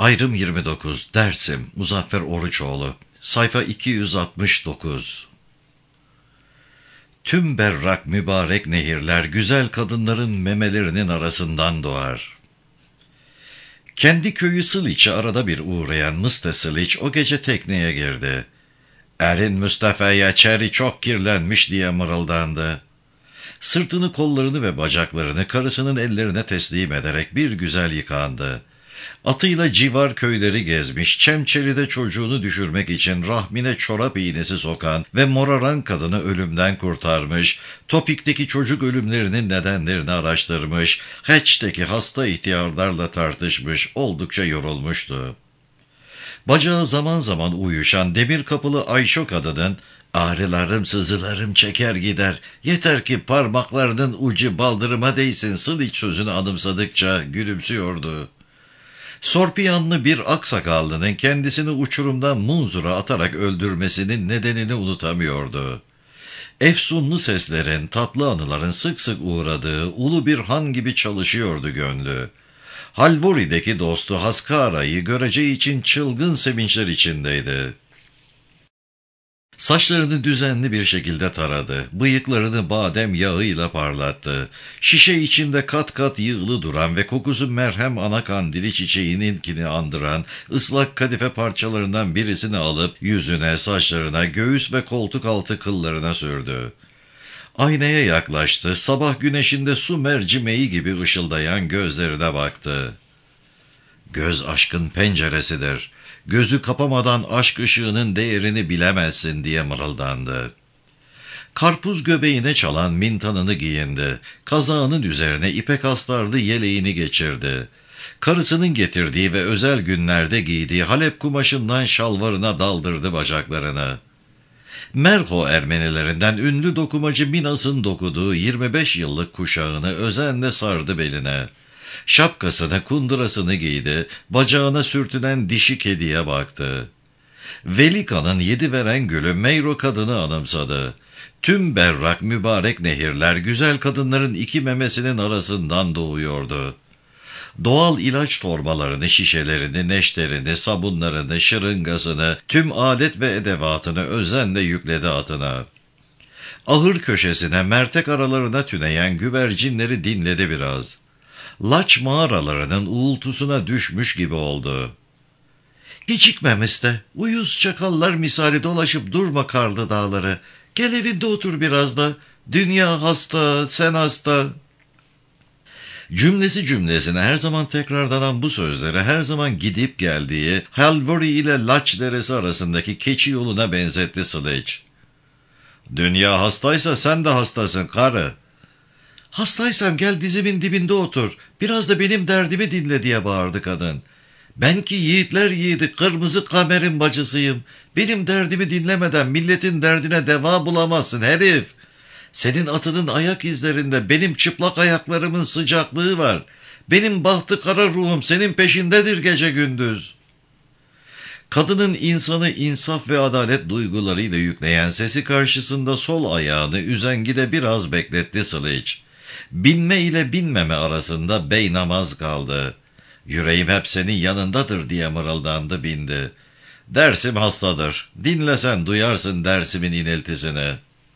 Ayrım 29, Dersim, Muzaffer Oruçoğlu, sayfa 269. Tüm berrak mübarek nehirler, güzel kadınların memelerinin arasından doğar. Kendi köyü Sıliç'e arada bir uğrayan Mıste Sıliç o gece tekneye girdi. "Elin Mustafa'ya çeri çok kirlenmiş" diye mırıldandı. Sırtını, kollarını ve bacaklarını karısının ellerine teslim ederek bir güzel yıkandı. Atıyla civar köyleri gezmiş, Çemçeli'de çocuğunu düşürmek için rahmine çorap iğnesi sokan ve moraran kadını ölümden kurtarmış, Topik'teki çocuk ölümlerinin nedenlerini araştırmış, Heç'teki hasta ihtiyarlarla tartışmış, oldukça yorulmuştu. Bacağı zaman zaman uyuşan demir kapılı Ayşo kadının "Ağrılarım sızılarım çeker gider, yeter ki parmaklarının ucu baldırıma değsin" Sıliç sözünü anımsadıkça gülümsüyordu. Sorpiyanlı bir aksakallının kendisini uçurumdan munzura atarak öldürmesinin nedenini unutamıyordu. Efsunlu seslerin, tatlı anıların sık sık uğradığı ulu bir han gibi çalışıyordu gönlü. Halvori'deki dostu Haskara'yı göreceği için çılgın sevinçler içindeydi. Saçlarını düzenli bir şekilde taradı, bıyıklarını badem yağıyla parlattı. Şişe içinde kat kat yığılı duran ve kokusu merhem ana kandili çiçeğininkini andıran ıslak kadife parçalarından birisini alıp yüzüne, saçlarına, göğüs ve koltuk altı kıllarına sürdü. Aynaya yaklaştı, sabah güneşinde su mercimeği gibi ışıldayan gözlerine baktı. "Göz aşkın penceresidir. Gözü kapamadan aşk ışığının değerini bilemezsin" diye mırıldandı. Karpuz göbeğine çalan mintanını giyindi. Kazağının üzerine ipek astarlı yeleğini geçirdi. Karısının getirdiği ve özel günlerde giydiği Halep kumaşından şalvarına daldırdı bacaklarını. Merho Ermenilerinden ünlü dokumacı Minas'ın dokuduğu 25 yıllık kuşağını özenle sardı beline. Şapkasını, kundurasını giydi, bacağına sürtünen dişi kediye baktı. Velika'nın 7 veren gülü Meyro kadını anımsadı. Tüm berrak mübarek nehirler güzel kadınların iki memesinin arasından doğuyordu. Doğal ilaç torbalarını, şişelerini, neşterini, sabunlarını, şırıngasını, tüm alet ve edevatını özenle yükledi atına. Ahır köşesine, mertek aralarına tüneyen güvercinleri dinledi biraz. Laç mağaralarının uğultusuna düşmüş gibi oldu. "Gecikmemizde, uyuz çakallar misali dolaşıp durma karlı dağları. Gel evinde otur biraz da. Dünya hasta, sen hasta." Cümlesi cümlesine her zaman tekrarlanan bu sözleri her zaman gidip geldiği Halvori ile Laç Deresi arasındaki keçi yoluna benzetti Sıliç. "Dünya hastaysa sen de hastasın karı." "Hastaysam gel dizimin dibinde otur, biraz da benim derdimi dinle" diye bağırdı kadın. "Ben ki yiğitler yiğidi, kırmızı kamerin bacısıyım. Benim derdimi dinlemeden milletin derdine deva bulamazsın herif. Senin atının ayak izlerinde benim çıplak ayaklarımın sıcaklığı var. Benim bahtı kara ruhum senin peşindedir gece gündüz." Kadının insanı insaf ve adalet duygularıyla yükleyen sesi karşısında sol ayağını üzengide biraz bekletti Sıliç. Binme ile binmeme arasında beynamaz kaldı. "Yüreğim hep senin yanındadır" diye mırıldandı, bindi. "Dersim hastadır. Dinlesen duyarsın Dersim'in iniltisini."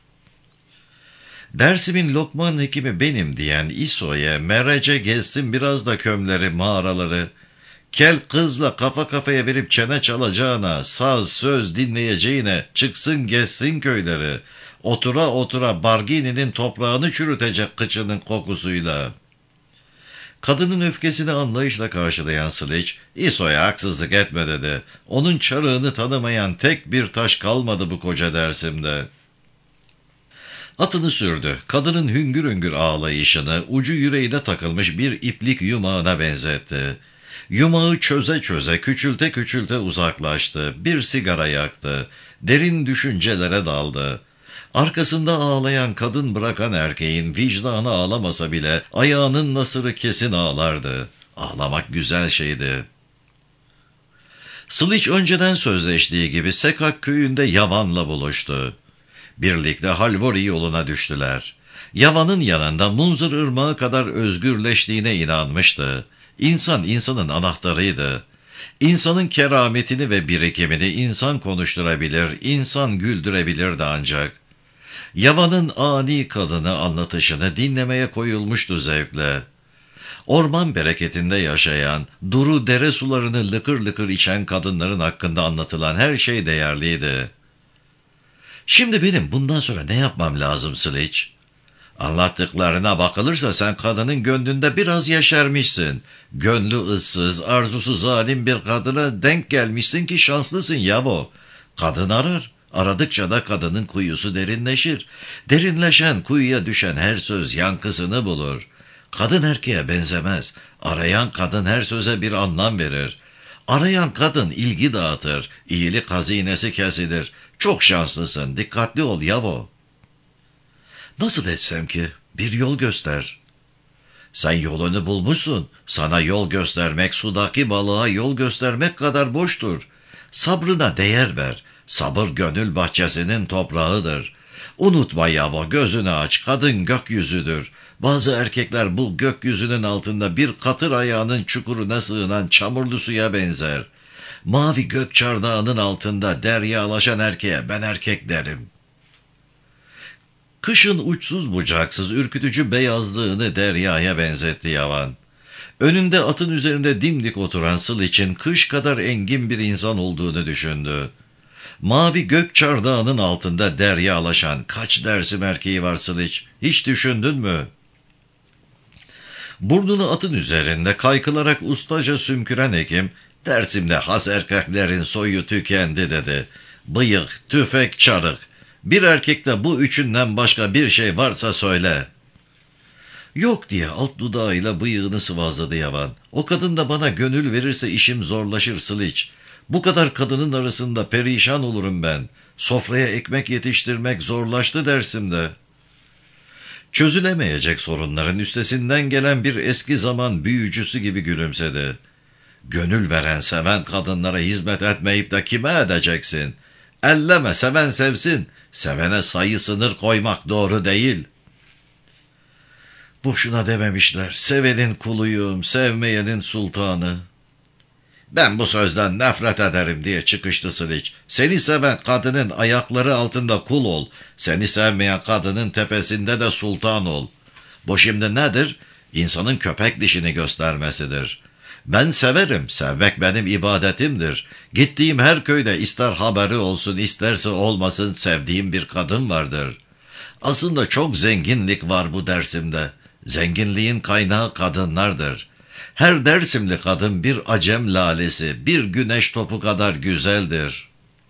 Dersim'in Lokman hekimi benim diyen İso'ya merece gezsin biraz da kömleri, mağaraları. Kel kızla kafa kafaya verip çene çalacağına, saz söz dinleyeceğine çıksın gezsin köyleri. Otura otura Bargini'nin toprağını çürütecek kıçının kokusuyla. Kadının öfkesini anlayışla karşılayan Sıliç, "İso'ya haksızlık etme" dedi. "Onun çarığını tanımayan tek bir taş kalmadı bu koca Dersim'de." Atını sürdü. Kadının hüngür hüngür ağlayışını ucu yüreğine takılmış bir iplik yumağına benzetti. Yumağı çöze çöze, küçülte küçülte uzaklaştı. Bir sigara yaktı. Derin düşüncelere daldı. Arkasında ağlayan kadın bırakan erkeğin vicdanı ağlamasa bile ayağının nasırı kesin ağlardı. Ağlamak güzel şeydi. Sıliç önceden sözleştiği gibi Sekak köyünde Yavan'la buluştu. Birlikte Halvori yoluna düştüler. Yavan'ın yanında Munzur Irmağı kadar özgürleştiğine inanmıştı. İnsan insanın anahtarıydı. İnsanın kerametini ve birikimini insan konuşturabilir, insan güldürebilirdi ancak. Yavan'ın ani kadını anlatışını dinlemeye koyulmuştu zevkle. Orman bereketinde yaşayan, duru dere sularını lıkır lıkır içen kadınların hakkında anlatılan her şey değerliydi. Şimdi benim bundan sonra ne yapmam lazım Sıliç? Anlattıklarına bakılırsa sen kadının gönlünde biraz yeşermişsin. Gönlü ıssız, arzusu zalim bir kadına denk gelmişsin ki şanslısın yavo. Kadın arar, aradıkça da kadının kuyusu derinleşir. Derinleşen kuyuya düşen her söz yankısını bulur. Kadın erkeğe benzemez. Arayan kadın her söze bir anlam verir. Arayan kadın ilgi dağıtır, iyilik hazinesi kesilir. Çok şanslısın, dikkatli ol yavo. Nasıl etsem ki? Bir yol göster. Sen yolunu bulmuşsun. Sana yol göstermek sudaki balığa yol göstermek kadar boştur. Sabrına değer ver. Sabır gönül bahçesinin toprağıdır. Unutma yavo, gözünü aç, kadın gökyüzüdür. Bazı erkekler bu gökyüzünün altında bir katır ayağının çukuruna sığınan çamurlu suya benzer. Mavi gök çardağının altında deryalaşan erkeğe ben erkek derim. Kışın uçsuz bucaksız ürkütücü beyazlığını deryaya benzetti Yavan. Önünde atın üzerinde dimdik oturan Sıliç'in kış kadar engin bir insan olduğunu düşündü. Mavi gök çardağının altında deryalaşan kaç dersim erkeği var Sıliç, hiç düşündün mü? Burnunu atın üzerinde kaykılarak ustaca sümküren hekim, Dersim'de has erkeklerin soyu tükendi dedi. Bıyık, tüfek, çarık. Bir erkekte bu üçünden başka bir şey varsa söyle. Yok diye alt dudağıyla bıyığını sıvazladı Yavan. O kadın da bana gönül verirse işim zorlaşır Sıliç. Bu kadar kadının arasında perişan olurum ben. Sofraya ekmek yetiştirmek zorlaştı Dersim'de. Çözülemeyecek sorunların üstesinden gelen bir eski zaman büyücüsü gibi gülümsedi. Gönül veren seven kadınlara hizmet etmeyip de kime edeceksin? Elleme, seven sevsin. Sevene sayı sınır koymak doğru değil. Boşuna dememişler. Sevenin kuluyum, sevmeyenin sultanı. Ben bu sözden nefret ederim diye çıkıştı Sıliç. Seni seven kadının ayakları altında kul ol. Seni sevmeyen kadının tepesinde de sultan ol. Bu şimdi nedir? İnsanın köpek dişini göstermesidir. Ben severim, sevmek benim ibadetimdir. Gittiğim her köyde ister haberi olsun isterse olmasın sevdiğim bir kadın vardır. Aslında çok zenginlik var bu Dersim'de. Zenginliğin kaynağı kadınlardır. Her Dersimli kadın bir acem lalesi, bir güneş topu kadar güzeldir.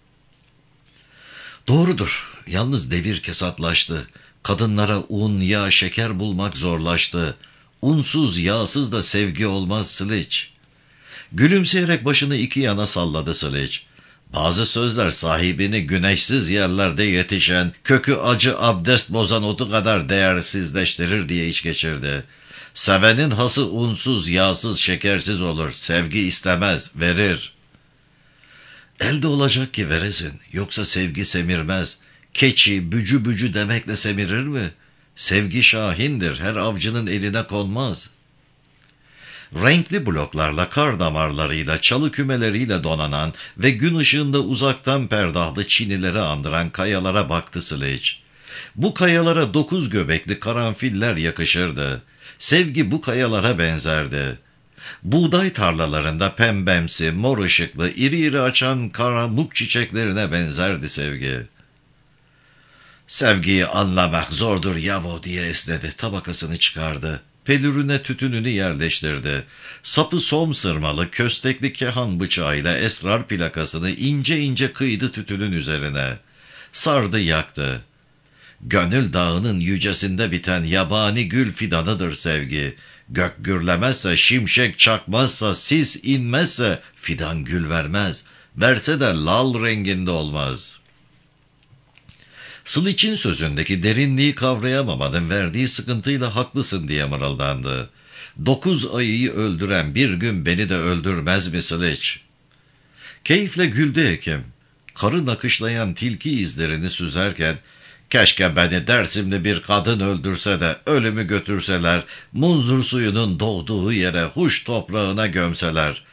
Doğrudur, yalnız devir kesatlaştı. Kadınlara un, yağ, şeker bulmak zorlaştı. Unsuz, yağsız da sevgi olmaz Sıliç. Gülümseyerek başını iki yana salladı Sıliç. Bazı sözler sahibini güneşsiz yerlerde yetişen, kökü acı abdest bozan otu kadar değersizleştirir diye iç geçirdi. Sevenin hası unsuz, yağsız, şekersiz olur. Sevgi istemez, verir. Elde olacak ki veresin, yoksa sevgi semirmez. Keçi, bücü bücü demekle semirir mi? Sevgi şahindir, her avcının eline konmaz. Renkli bloklarla, kar damarlarıyla, çalı kümeleriyle donanan ve gün ışığında uzaktan perdahlı çinileri andıran kayalara baktı Sıliç. Bu kayalara 9 göbekli karanfiller yakışırdı. Sevgi bu kayalara benzerdi. Buğday tarlalarında pembemsi, mor ışıklı, iri iri açan karamuk çiçeklerine benzerdi sevgi. Sevgiyi anlamak zordur yavo diye esnedi, tabakasını çıkardı. Pelürüne tütününü yerleştirdi. Sapı somsırmalı, köstekli kehan bıçağıyla esrar plakasını ince ince kıydı tütünün üzerine. Sardı yaktı. Gönül dağının yücesinde biten yabani gül fidanıdır sevgi. Gök gürlemezse, şimşek çakmazsa, sis inmezse fidan gül vermez. Verse de lal renginde olmaz. Sıliç'in sözündeki derinliği kavrayamamanın verdiği sıkıntıyla haklısın diye mırıldandı. 9 ayıyı öldüren bir gün beni de öldürmez mi Sıliç? Keyifle güldü hekim. Karı nakışlayan tilki izlerini süzerken, keşke beni Dersimli bir kadın öldürse de ölümü götürseler, munzur suyunun doğduğu yere huş toprağına gömseler.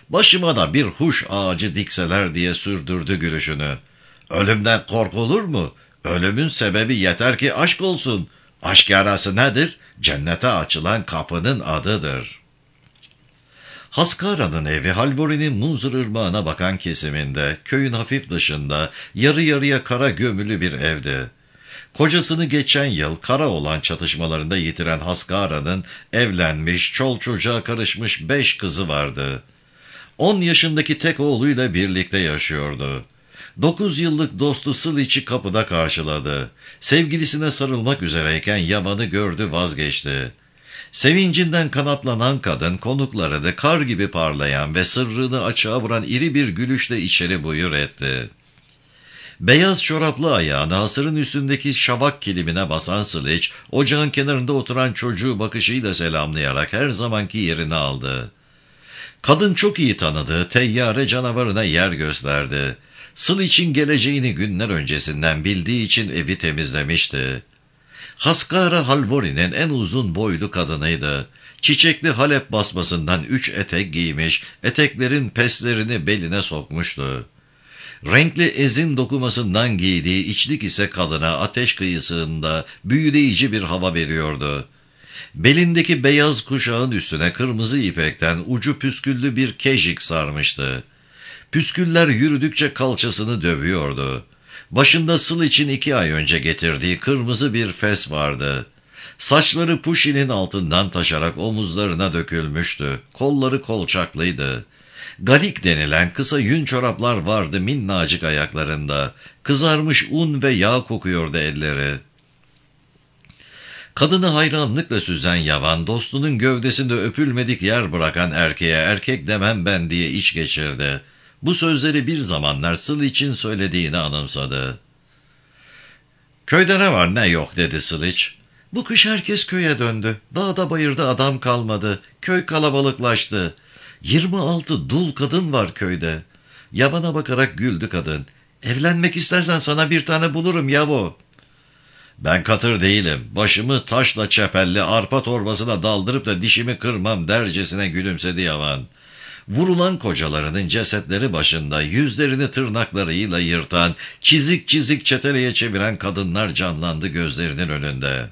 Başıma da bir huş ağacı dikseler diye sürdürdü gülüşünü. Ölümden korkulur mu? Ölümün sebebi yeter ki aşk olsun. Aşk yarası nedir? Cennete açılan kapının adıdır. Haskara'nın evi Halvori'nin Munzur Irmağı'na bakan kesiminde, köyün hafif dışında, yarı yarıya kara gömülü bir evdi. Kocasını geçen yıl kara olan çatışmalarında yitiren Haskara'nın evlenmiş, çol çocuğa karışmış 5 kızı vardı. 10 yaşındaki tek oğluyla birlikte yaşıyordu. 9 yıllık dostu Sıliç'i kapıda karşıladı. Sevgilisine sarılmak üzereyken Yaman'ı gördü, vazgeçti. Sevincinden kanatlanan kadın konuklarını kar gibi parlayan ve sırrını açığa vuran iri bir gülüşle içeri buyur etti. Beyaz çoraplı ayağını hasırın üstündeki şabak kilimine basan Sıliç, ocağın kenarında oturan çocuğu bakışıyla selamlayarak her zamanki yerini aldı. Kadın çok iyi tanıdığı teyyare canavarına yer gösterdi. Sıliç'in geleceğini günler öncesinden bildiği için evi temizlemişti. Haskara Halvori'nin en uzun boylu kadınıydı. Çiçekli Halep basmasından 3 etek giymiş, eteklerin peslerini beline sokmuştu. Renkli ezin dokumasından giydiği içlik ise kadına ateş kıyısında büyüleyici bir hava veriyordu. Belindeki beyaz kuşağın üstüne kırmızı ipekten ucu püsküllü bir kejik sarmıştı. Püsküller yürüdükçe kalçasını dövüyordu. Başında Sıliç'in 2 ay önce getirdiği kırmızı bir fes vardı. Saçları puşinin altından taşarak omuzlarına dökülmüştü. Kolları kolçaklıydı. Galik denilen kısa yün çoraplar vardı minnacık ayaklarında. Kızarmış un ve yağ kokuyordu elleri. Kadını hayranlıkla süzen Yavan, dostunun gövdesinde öpülmedik yer bırakan erkeğe erkek demem ben diye iç geçirdi. Bu sözleri bir zamanlar Sıliç'in söylediğini anımsadı. "Köyde ne var ne yok," dedi Sıliç. "Bu kış herkes köye döndü. Dağda bayırda adam kalmadı. Köy kalabalıklaştı. 26 dul kadın var köyde." Yavan'a bakarak güldü kadın. "Evlenmek istersen sana bir tane bulurum yavu." "Ben katır değilim. Başımı taşla çepelli arpa torbasına daldırıp da dişimi kırmam," dercesine gülümsedi Yavan. Vurulan kocalarının cesetleri başında yüzlerini tırnaklarıyla yırtan, çizik çizik çeteleye çeviren kadınlar canlandı gözlerinin önünde.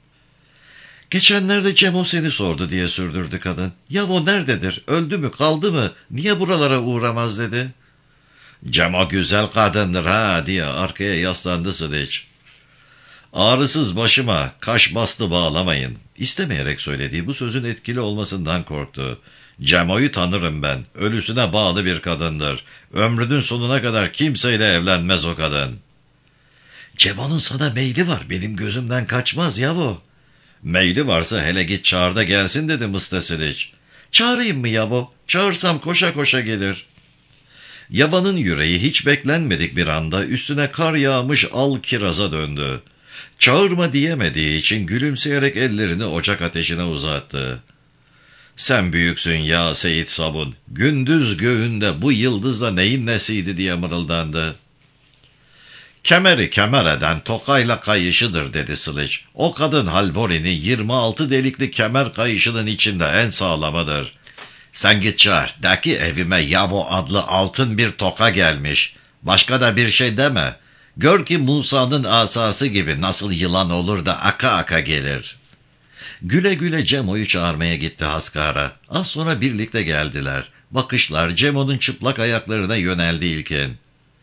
"Geçenlerde Cemo seni sordu," diye sürdürdü kadın. "Yav nerededir? Öldü mü, kaldı mı? Niye buralara uğramaz?" dedi. "Cemo güzel kadındır ha," diye arkaya yaslandı Sıliç. "Ağrısız başıma kaş bastı bağlamayın." İstemeyerek söylediği bu sözün etkili olmasından korktu. "Cemo'yu tanırım ben. Ölüsüne bağlı bir kadındır. Ömrünün sonuna kadar kimseyle evlenmez o kadın." "Cemo'nun sana meyli var. Benim gözümden kaçmaz yavu." "Meyli varsa hele git çağır da gelsin," dedi Mısta Sıliç. "Çağırayım mı yavu? Çağırsam koşa koşa gelir." Yavan'ın yüreği hiç beklenmedik bir anda üstüne kar yağmış al kiraza döndü. Çağırma diyemediği için gülümseyerek ellerini ocak ateşine uzattı. "Sen büyüksün ya Seyit Sabun. Gündüz göğünde bu yıldızla neyin nesiydi?" diye mırıldandı. "Kemeri kemer eden tokayla kayışıdır," dedi Sıliç. "O kadın Halvori'nin 26 delikli kemer kayışının içinde en sağlamıdır. Sen git çağır. De ki evime Yavo adlı altın bir toka gelmiş. Başka da bir şey deme. Gör ki Musa'nın asası gibi nasıl yılan olur da aka aka gelir." Güle güle Cemo'yu çağırmaya gitti Haskara. Az sonra birlikte geldiler. Bakışlar Cemo'nun çıplak ayaklarına yöneldi ilkin.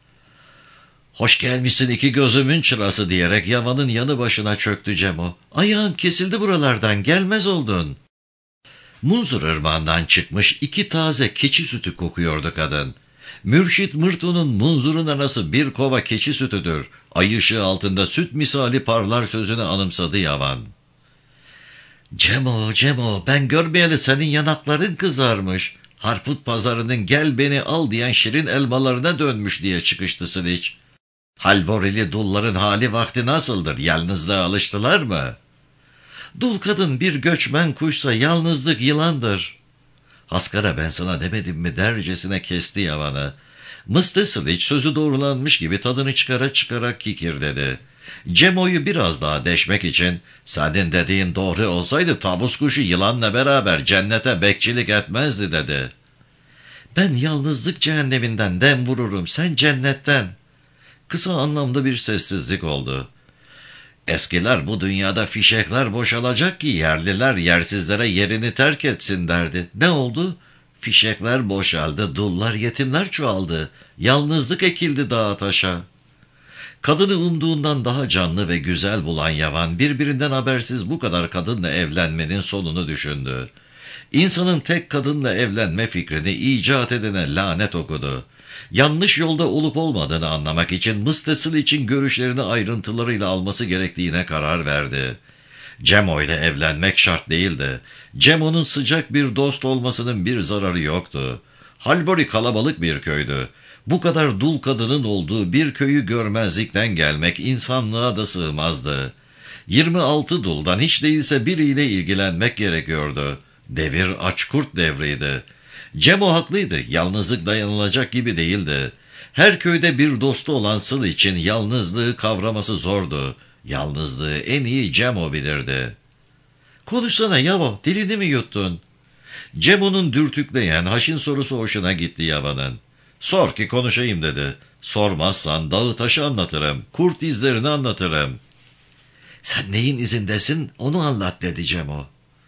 "Hoş gelmişsin iki gözümün çırası," diyerek Yavan'ın yanı başına çöktü Cemo. "Ayağın kesildi buralardan, gelmez oldun." Munzur Irmağı'ndan çıkmış 2 taze keçi sütü kokuyordu kadın. Mürşit Mırtu'nun Munzur'un anası bir kova keçi sütüdür. Ay ışığı altında süt misali parlar sözünü anımsadı Yavan. "Cemo, Cemo, ben görmeyeli senin yanakların kızarmış. Harput pazarının gel beni al diyen şirin elmalarına dönmüş," diye çıkıştı Sıliç. "Halvorili dulların hali vakti nasıldır? Yalnızlığa alıştılar mı?" "Dul kadın bir göçmen kuşsa yalnızlık yılandır." "Haskara ben sana demedim mi?" dercesine kesti Yavan'ı. Mıstı Sıliç sözü doğrulanmış gibi tadını çıkara çıkara kikir dedi. Cemo'yu biraz daha deşmek için "Senin dediğin doğru olsaydı tavus kuşu yılanla beraber cennete bekçilik etmezdi," dedi. Ben yalnızlık cehenneminden dem vururum, sen cennetten. Kısa anlamda bir sessizlik oldu. Eskiler bu dünyada fişekler boşalacak ki yerliler yersizlere yerini terk etsin derdi. Ne oldu? Fişekler boşaldı, dullar yetimler çoğaldı. Yalnızlık ekildi dağa taşa. Kadını umduğundan daha canlı ve güzel bulan Yavan birbirinden habersiz bu kadar kadınla evlenmenin sonunu düşündü. İnsanın tek kadınla evlenme fikrini icat edene lanet okudu. Yanlış yolda olup olmadığını anlamak için Mıstasıl için görüşlerini ayrıntılarıyla alması gerektiğine karar verdi. Cemo ile evlenmek şart değildi. Cemo'nun sıcak bir dost olmasının bir zararı yoktu. Halbuki kalabalık bir köydü. Bu kadar dul kadının olduğu bir köyü görmezlikten gelmek insanlığa da sığmazdı. 26 duldan hiç değilse biriyle ilgilenmek gerekiyordu. Devir açkurt devriydi. Cemo haklıydı. Yalnızlık dayanılacak gibi değildi. Her köyde bir dostu olan Sıl için yalnızlığı kavraması zordu. Yalnızlığı en iyi Cemo bilirdi. "Konuşsana Yavo, dilini mi yuttun?" Cemo'nun dürtükleyen haşin sorusu hoşuna gitti Yavan'ın. "Sor ki konuşayım" dedi. "Sormazsan dağı taşı anlatırım, kurt izlerini anlatırım." "Sen neyin izindesin onu anlat" dedi Cemo.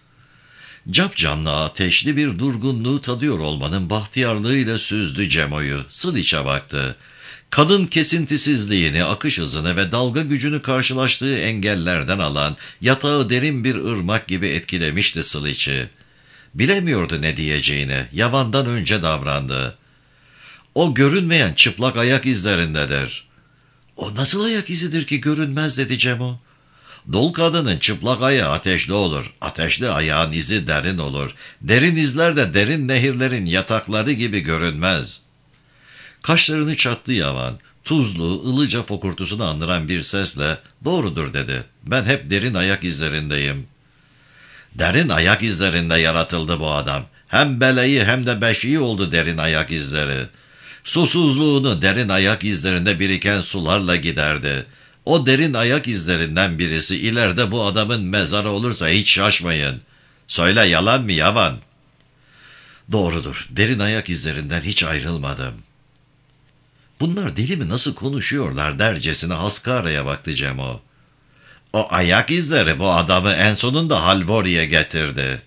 Capcanlı ateşli bir durgunluğu tadıyor olmanın bahtiyarlığıyla süzdü Cemo'yu. Sıliç'e baktı. Kadın kesintisizliğini, akış hızını ve dalga gücünü karşılaştığı engellerden alan yatağı derin bir ırmak gibi etkilemişti Sıliç'i. Bilemiyordu ne diyeceğini. Yavan'dan önce davrandı. "O görünmeyen çıplak ayak izlerindedir." "O nasıl ayak izidir ki görünmez?" dedi Cemo. "Dul kadının çıplak ayağı ateşli olur. Ateşli ayağın izi derin olur. Derin izler de derin nehirlerin yatakları gibi görünmez." Kaşlarını çattı Yavan. Tuzlu, ılıca fokurtusunu andıran bir sesle "Doğrudur" dedi. "Ben hep derin ayak izlerindeyim." "Derin ayak izlerinde yaratıldı bu adam. Hem beleği hem de beşiği oldu derin ayak izleri. Susuzluğunu derin ayak izlerinde biriken sularla giderdi. O derin ayak izlerinden birisi ileride bu adamın mezarı olursa hiç şaşmayın. Söyle, yalan mı Yavan?" "Doğrudur. Derin ayak izlerinden hiç ayrılmadım." "Bunlar deli mi, nasıl konuşuyorlar?" dercesine Haskara'ya baktı Cemo. "O ayak izleri bu adamı en sonunda Halvori'ye getirdi."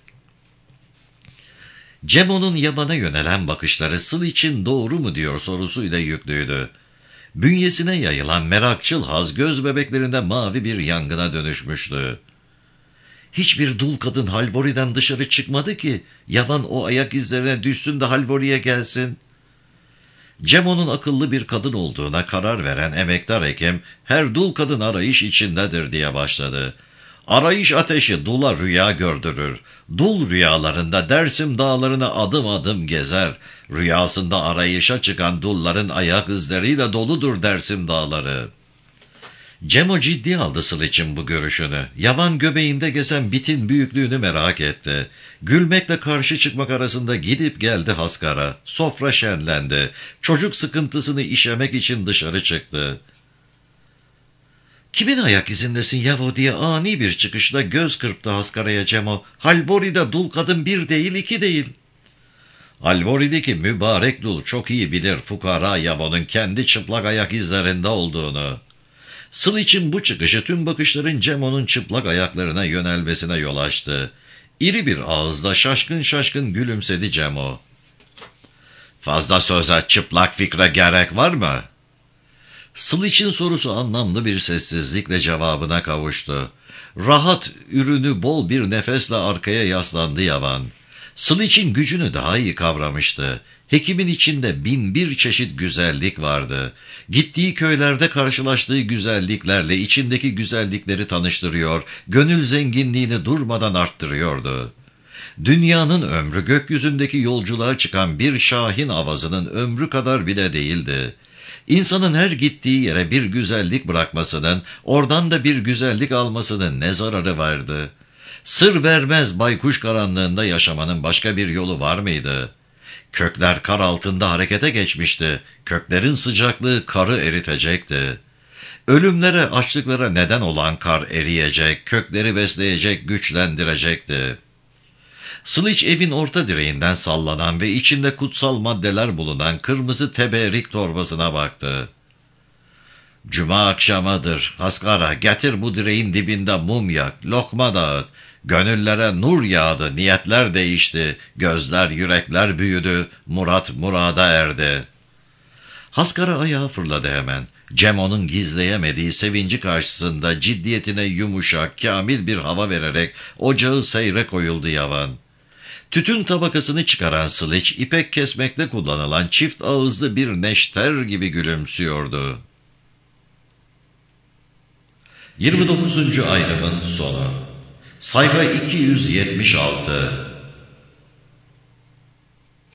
Cemo'nun Yavan'a yönelen bakışları Sıl için doğru mu diyor sorusuyla yüklüydü. Bünyesine yayılan merakçıl haz göz bebeklerinde mavi bir yangına dönüşmüştü. "Hiçbir dul kadın Halvori'den dışarı çıkmadı ki Yavan o ayak izlerine düşsün de Halvori'ye gelsin." Cemo'nun akıllı bir kadın olduğuna karar veren emektar hekim her dul kadın arayış içindedir diye başladı. "Arayış ateşi dula rüya gördürür. Dul rüyalarında Dersim dağlarına adım adım gezer. Rüyasında arayışa çıkan dulların ayak izleriyle doludur Dersim dağları." Cemo ciddi aldı Sıl için bu görüşünü. Yavan göbeğinde gezen bitin büyüklüğünü merak etti. Gülmekle karşı çıkmak arasında gidip geldi Haskara. Sofra şenlendi. Çocuk sıkıntısını işemek için dışarı çıktı. "Kimin ayak izindesin Yavo?" diye ani bir çıkışla göz kırptı Haskara'ya Cemo. "Halvori'de dul kadın bir değil, iki değil." Halvori'deki mübarek dul çok iyi bilir fukara Yavo'nun kendi çıplak ayak izlerinde olduğunu. Sıl için bu çıkışı tüm bakışların Cemo'nun çıplak ayaklarına yönelmesine yol açtı. İri bir ağızla şaşkın şaşkın gülümsedi Cemo. "Fazla söze, çıplak fikre gerek var mı?" Sıl için sorusu anlamlı bir sessizlikle cevabına kavuştu. Rahat, ürünü bol bir nefesle arkaya yaslandı Yavan. Sıl için gücünü daha iyi kavramıştı. Hekimin içinde bin bir çeşit güzellik vardı. Gittiği köylerde karşılaştığı güzelliklerle içindeki güzellikleri tanıştırıyor, gönül zenginliğini durmadan arttırıyordu. Dünyanın ömrü gökyüzündeki yolculuğa çıkan bir şahin avazının ömrü kadar bile değildi. İnsanın her gittiği yere bir güzellik bırakmasının, oradan da bir güzellik almasının ne zararı vardı? Sır vermez baykuş karanlığında yaşamanın başka bir yolu var mıydı? Kökler kar altında harekete geçmişti. Köklerin sıcaklığı karı eritecekti. Ölümlere, açlıklara neden olan kar eriyecek, kökleri besleyecek, güçlendirecekti. Sıliç evin orta direğinden sallanan ve içinde kutsal maddeler bulunan kırmızı teberrik torbasına baktı. Cuma akşamıdır. Haskara, getir bu direğin dibinde mum yak, lokma dağıt. Gönüllere nur yağdı, niyetler değişti, gözler, yürekler büyüdü, murat murada erdi. Haskara ayağa fırladı hemen. Cem onun gizleyemediği sevinci karşısında ciddiyetine yumuşak, kamil bir hava vererek ocağı seyre koyuldu yavan. Tütün tabakasını çıkaran Sıliç, ipek kesmekte kullanılan çift ağızlı bir neşter gibi gülümsüyordu. 29. ayrımın sonu. Sayfa 276.